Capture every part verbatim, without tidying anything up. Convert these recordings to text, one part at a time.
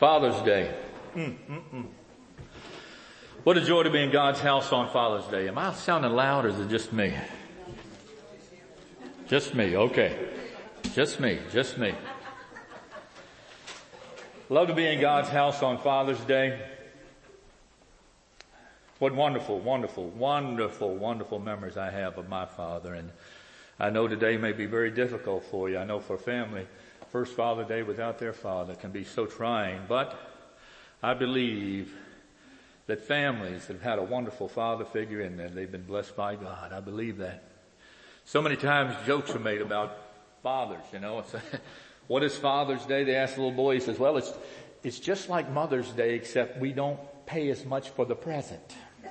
Father's Day. Mm, mm, mm. What a joy to be in God's house on Father's Day. Am I sounding loud or is it just me? Just me, okay. Just me, just me. Love to be in God's house on Father's Day. What wonderful, wonderful, wonderful, wonderful memories I have of my father. And I know today may be very difficult for you. I know for a family, first Father's Day without their father can be so trying. But I believe that families that have had a wonderful father figure in them, they've been blessed by God. I believe that. So many times jokes are made about fathers, you know. It's a, what is Father's Day? They ask the little boy, he says, well, it's, it's just like Mother's Day, except we don't pay as much for the present.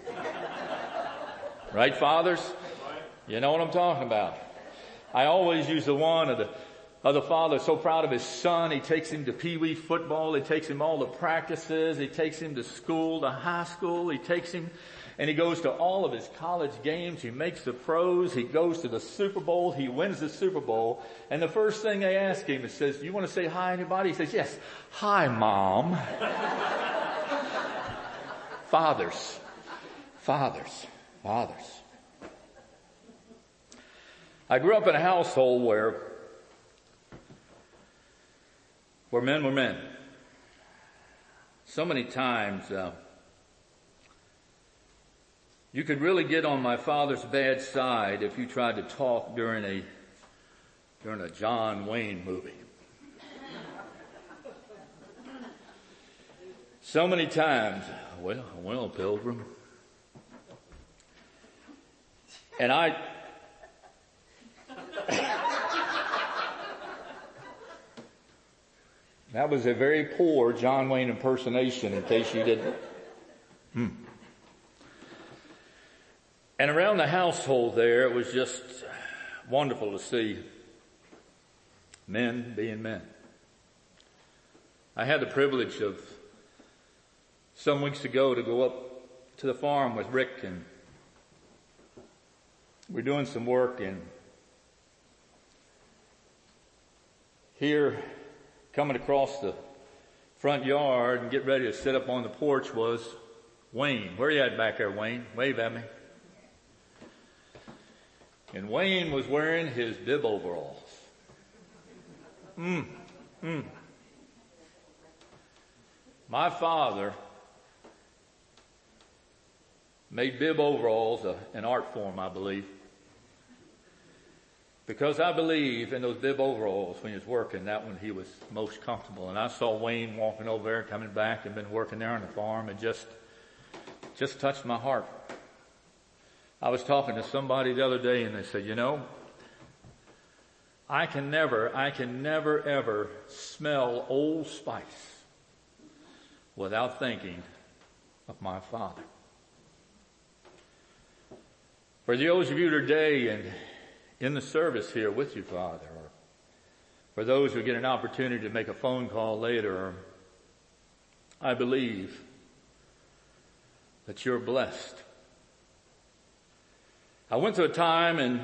Right, fathers? You know what I'm talking about. I always use the one of the, of the father so proud of his son. He takes him to pee-wee football. He takes him all the practices. He takes him to school, to high school. He takes him and he goes to all of his college games. He makes the pros. He goes to the Super Bowl. He wins the Super Bowl. And the first thing they ask him is, says, you want to say hi to anybody? He says, yes. Hi, Mom. Fathers. Fathers. Fathers. I grew up in a household where, where men were men. So many times, uh, you could really get on my father's bad side if you tried to talk during a, during a John Wayne movie. So many times, well, well, Pilgrim. And I, that was a very poor John Wayne impersonation, in case you didn't. Hmm. And around the household there, it was just wonderful to see men being men. I had the privilege of some weeks ago to go up to the farm with Rick, and we're doing some work, and here, coming across the front yard and get ready to sit up on the porch was Wayne. Where you at back there, Wayne? Wave at me. And Wayne was wearing his bib overalls. Mm, mm. My father made bib overalls a, an art form, I believe. Because I believe in those bib overalls when he was working, that when he was most comfortable. And I saw Wayne walking over there, coming back, and been working there on the farm, and just, just touched my heart. I was talking to somebody the other day, and they said, you know, I can never, I can never ever smell Old Spice without thinking of my father. For those of you today and in the service here with you, Father, or for those who get an opportunity to make a phone call later, I believe that you're blessed. I went through a time in,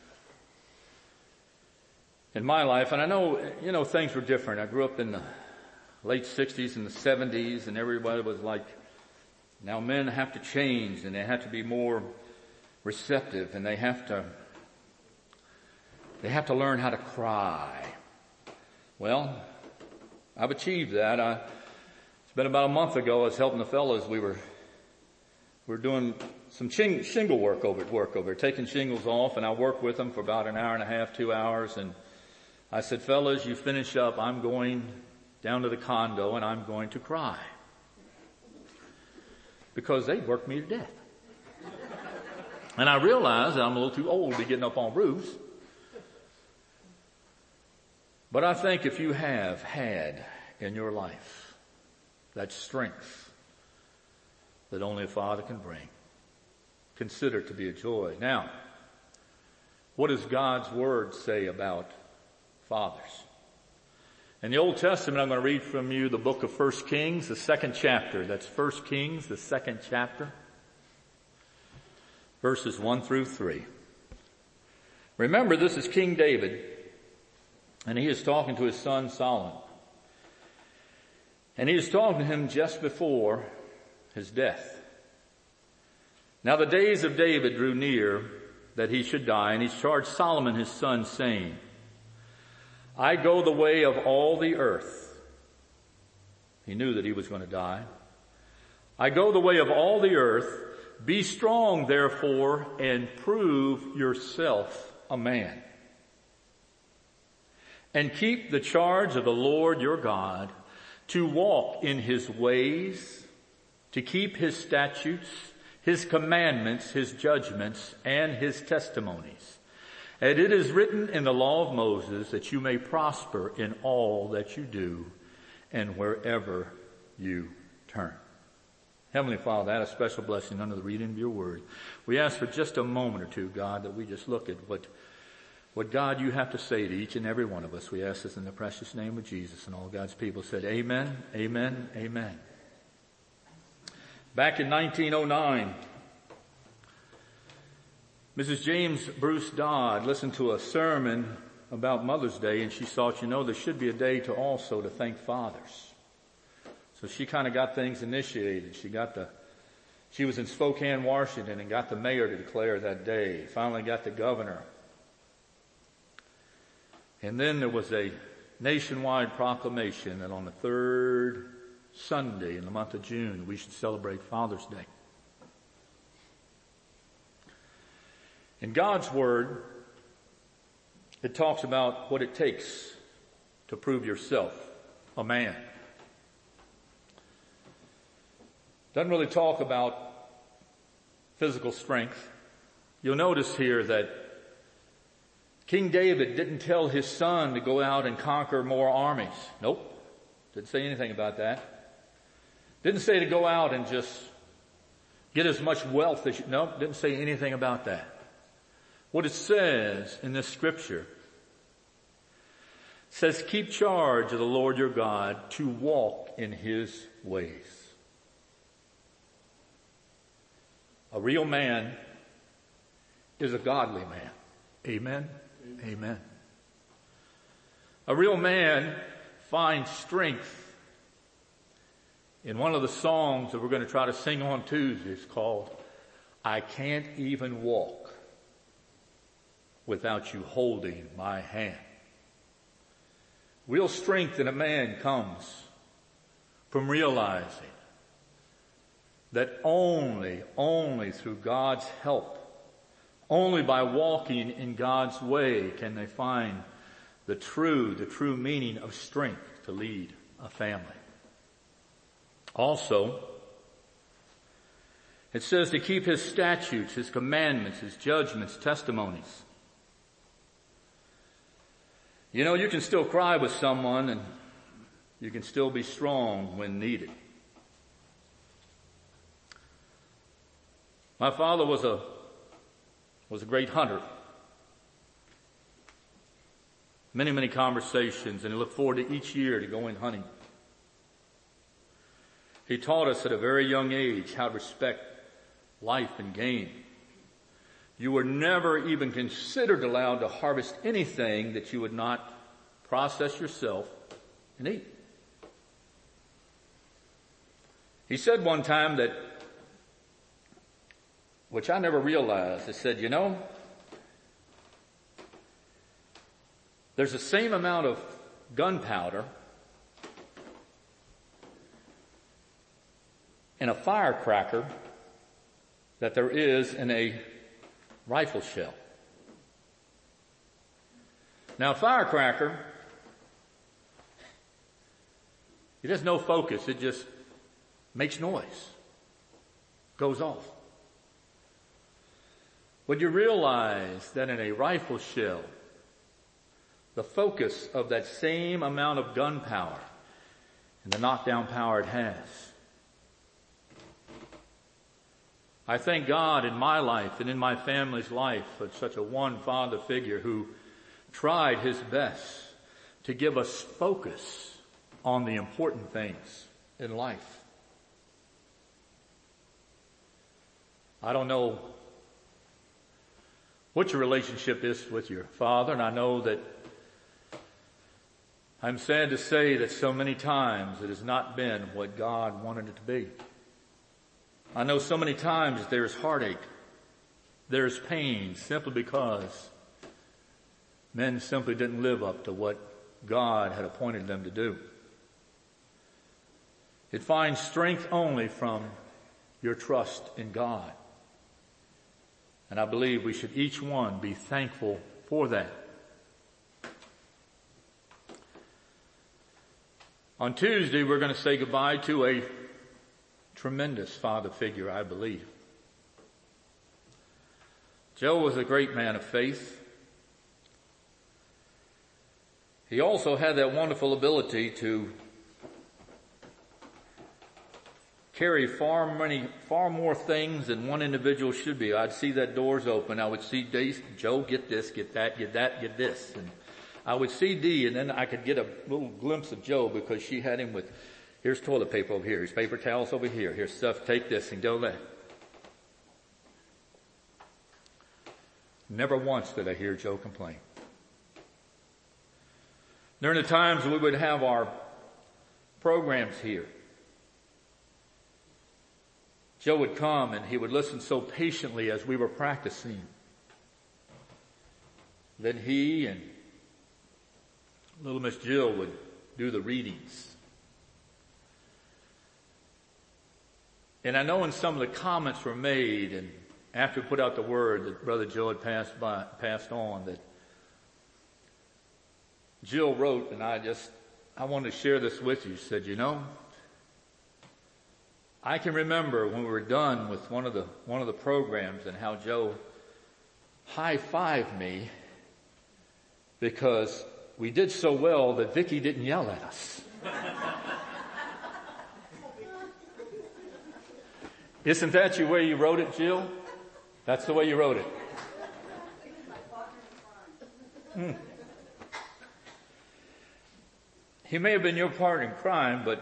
in my life, and I know, you know, things were different. I grew up in the late sixties and the seventies, and everybody was like, now men have to change, and they have to be more receptive, and they have to They have to learn how to cry. Well, I've achieved that. I, it's been about a month ago. I was helping the fellows. We were we were doing some ching, shingle work over at work over, taking shingles off, and I worked with them for about an hour and a half, two hours. And I said, fellas, you finish up. I'm going down to the condo, and I'm going to cry because they worked me to death. And I realized that I'm a little too old to be getting up on roofs. But I think if you have had in your life that strength that only a father can bring, consider it to be a joy. Now, what does God's word say about fathers? In the Old Testament, I'm going to read from you the book of First Kings, the second chapter. That's First Kings, the second chapter, verses one through three. Remember, this is King David, and he is talking to his son Solomon. And he was talking to him just before his death. Now the days of David drew near that he should die, and he charged Solomon his son, saying, I go the way of all the earth. He knew that he was going to die. I go the way of all the earth. Be strong, therefore, and prove yourself a man. And keep the charge of the Lord your God, to walk in his ways, to keep his statutes, his commandments, his judgments, and his testimonies. And it is written in the law of Moses that you may prosper in all that you do and wherever you turn. Heavenly Father, add a special blessing under the reading of your word. We ask for just a moment or two, God, that we just look at what, what God you have to say to each and every one of us. We ask this in the precious name of Jesus. And all God's people said, amen, amen, amen. Back in nineteen oh nine, Missus James Bruce Dodd listened to a sermon about Mother's Day, and she thought, you know, there should be a day to also to thank fathers. So she kind of got things initiated. She got the, she was in Spokane, Washington, and got the mayor to declare that day. Finally got the governor. And then there was a nationwide proclamation that on the third Sunday in the month of June, we should celebrate Father's Day. In God's Word, it talks about what it takes to prove yourself a man. Doesn't really talk about physical strength. You'll notice here that King David didn't tell his son to go out and conquer more armies. Nope. Didn't say anything about that. Didn't say to go out and just get as much wealth as you, no, didn't say anything about that. What it says in this scripture says, keep charge of the Lord your God to walk in his ways. A real man is a godly man. Amen? Amen. Amen. A real man finds strength in one of the songs that we're going to try to sing on Tuesday. It's called, I Can't Even Walk Without You Holding My Hand. Real strength in a man comes from realizing that only, only through God's help, only by walking in God's way can they find the true, the true meaning of strength to lead a family. Also, it says to keep his statutes, his commandments, his judgments, testimonies. You know, you can still cry with someone and you can still be strong when needed. My father was a, was a great hunter. Many, many conversations, and he looked forward to each year to going hunting. He taught us at a very young age how to respect life and game. You were never even considered allowed to harvest anything that you would not process yourself and eat. He said one time that, which I never realized, he said, you know, there's the same amount of gunpowder in a firecracker that there is in a rifle shell. Now, a firecracker, it has no focus. It just makes noise, goes off. But you realize that in a rifle shell, the focus of that same amount of gunpowder and the knockdown power it has. I thank God in my life and in my family's life for such a one father figure who tried his best to give us focus on the important things in life. I don't know what your relationship is with your father, and I know that I'm sad to say that so many times it has not been what God wanted it to be. I know so many times there's heartache, there's pain, simply because men simply didn't live up to what God had appointed them to do. It finds strength only from your trust in God. And I believe we should each one be thankful for that. On Tuesday, we're going to say goodbye to a tremendous father figure, I believe. Joe was a great man of faith. He also had that wonderful ability to carry far many, far more things than one individual should be. I'd see that doors open. I would see Dee, Joe, get this, get that, get that, get this. And I would see Dee, and then I could get a little glimpse of Joe because she had him with, here's toilet paper over here, here's paper towels over here, here's stuff, take this and go that. Never once did I hear Joe complain. During the times we would have our programs here, Joe would come and he would listen so patiently as we were practicing. Then he and little Miss Jill would do the readings. And I know when some of the comments were made and after we put out the word that Brother Joe had passed by, passed on, that Jill wrote, and I just, I wanted to share this with you. She said, you know, I can remember when we were done with one of the, one of the programs and how Joe high-fived me because we did so well that Vicki didn't yell at us. Isn't that the way you wrote it, Jill? That's the way you wrote it. Mm. He may have been your partner in crime, but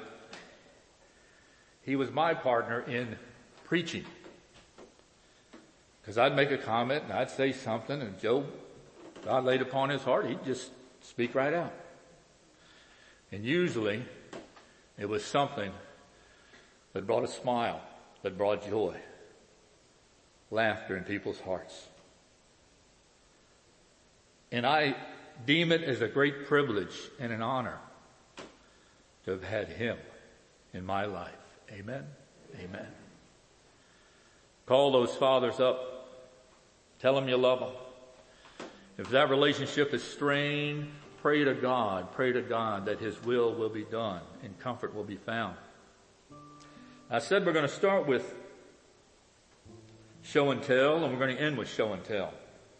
he was my partner in preaching. Because I'd make a comment and I'd say something and Joe, God laid upon his heart, he'd just speak right out. And usually it was something that brought a smile, that brought joy, laughter in people's hearts. And I deem it as a great privilege and an honor to have had him in my life. Amen. Amen. Call those fathers up. Tell them you love them. If that relationship is strained, pray to God. Pray to God that his will will be done and comfort will be found. I said we're going to start with show and tell, and we're going to end with show and tell.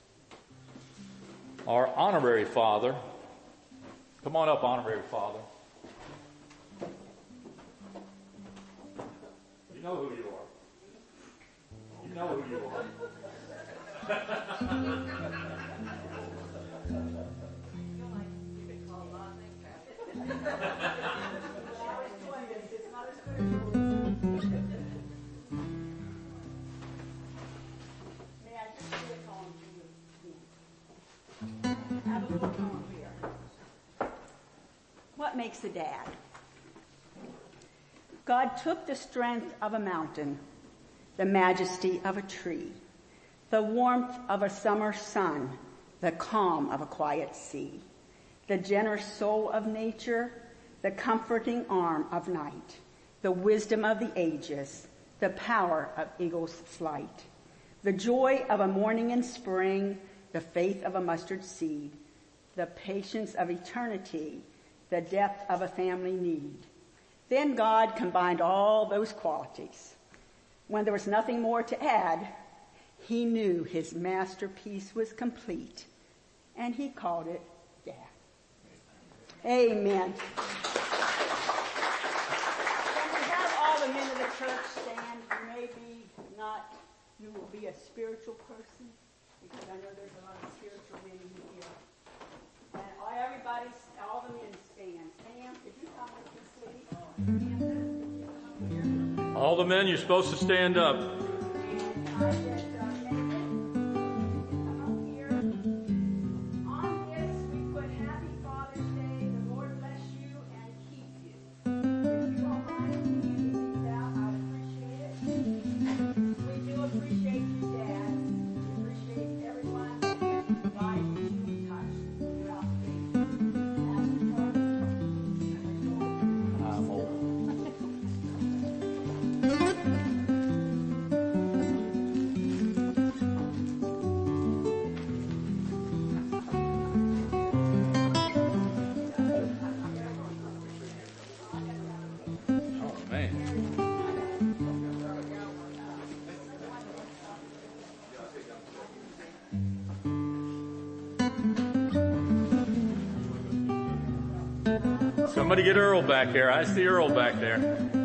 Our honorary father, come on up, honorary father. You know who you are. You know who you are. What makes a dad? God took the strength of a mountain, the majesty of a tree, the warmth of a summer sun, the calm of a quiet sea, the generous soul of nature, the comforting arm of night, the wisdom of the ages, the power of eagle's flight, the joy of a morning in spring, the faith of a mustard seed, the patience of eternity, the depth of a family need. Then God combined all those qualities. When there was nothing more to add, he knew his masterpiece was complete, and he called it Dad. Amen. When we have all the men of the church stand, maybe not you will be a spiritual person, because I know there's a lot of spiritual men in here. And all, everybody, all the men stand. Sam, did you come with me, sweetie? All the men, you're supposed to stand up. On this, we put Happy Father's Day. The Lord bless Amen. Somebody get Earl back here. I see Earl back there.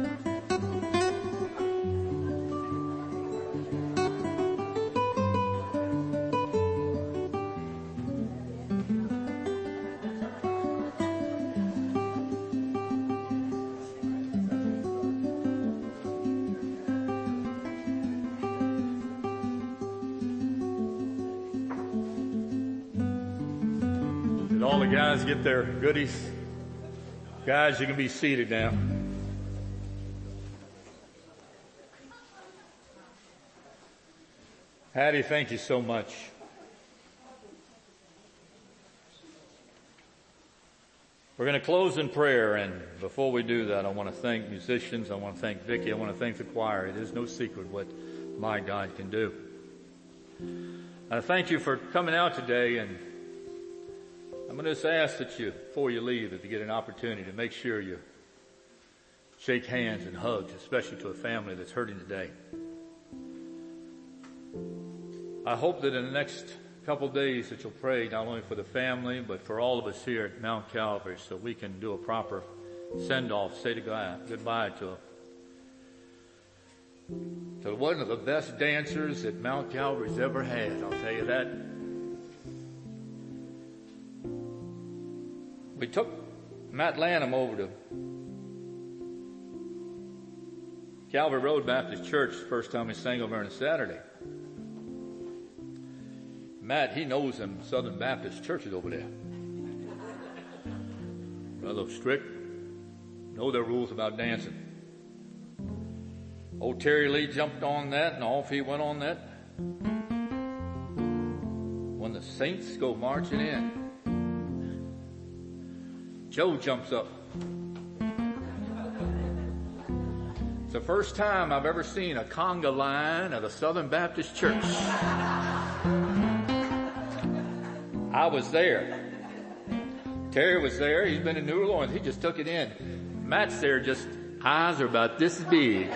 Did all the guys get their goodies? Guys, you can be seated now. Hattie, thank you so much. We're going to close in prayer, and before we do that, I want to thank musicians. I want to thank Vicki. I want to thank the choir. It is no secret what my God can do. I thank you for coming out today, and I'm going to just ask that you, before you leave, that you get an opportunity to make sure you shake hands and hugs, especially to a family that's hurting today. I hope that in the next couple of days that you'll pray not only for the family, but for all of us here at Mount Calvary so we can do a proper send-off, say goodbye to to one of the best dancers that Mount Calvary's ever had. I'll tell you that. We took Matt Lanham over to Calvary Road Baptist Church the first time we sang over on a Saturday. Matt, he knows them Southern Baptist churches over there. Rather strict. Know their rules about dancing. Old Terry Lee jumped on that and off he went on that. When the saints go marching in, Joe jumps up. It's the first time I've ever seen a conga line at a Southern Baptist church. I was there. Terry was there. He's been in New Orleans. He just took it in. Matt's there, just eyes are about this big.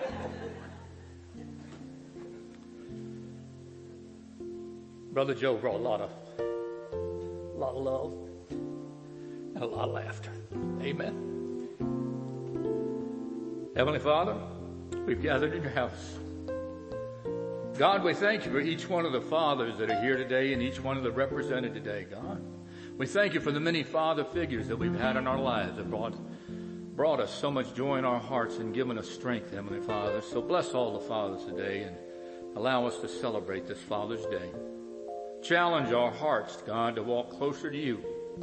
Brother Joe brought a lot of, a lot of love. And a lot of laughter. Amen. Heavenly Father, we've gathered in your house. God, we thank you for each one of the fathers that are here today and each one of the represented today, God. We thank you for the many father figures that we've had in our lives that brought, brought us so much joy in our hearts and given us strength, Heavenly Father. So bless all the fathers today and allow us to celebrate this Father's Day. Challenge our hearts, God, to walk closer to you.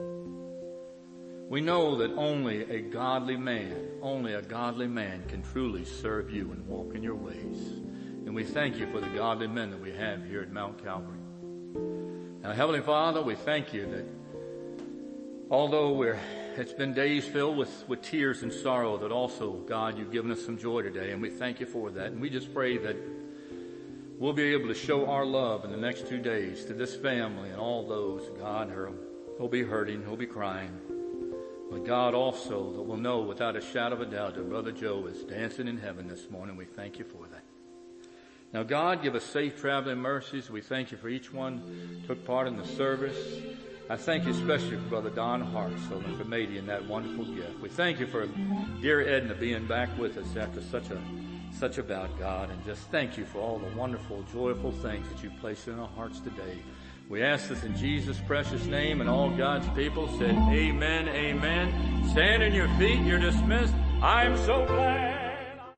We know that only a godly man, only a godly man can truly serve you and walk in your ways. And we thank you for the godly men that we have here at Mount Calvary. Now, Heavenly Father, we thank you that although we're, it's been days filled with, with tears and sorrow, that also, God, you've given us some joy today, and we thank you for that. And we just pray that we'll be able to show our love in the next two days to this family and all those, God, who'll be hurting, who'll be crying. But God, also, that we'll know without a shadow of a doubt that Brother Joe is dancing in heaven this morning. We thank you for that. Now, God, give us safe traveling mercies. We thank you for each one who took part in the service. I thank you especially for Brother Don Hart, so for Mady and that wonderful gift. We thank you for dear Edna being back with us after such a such a bout, God. And just thank you for all the wonderful, joyful things that you placed in our hearts today. We ask this in Jesus' precious name, and all God's people said, amen, amen. Stand on your feet. You're dismissed. I'm so glad.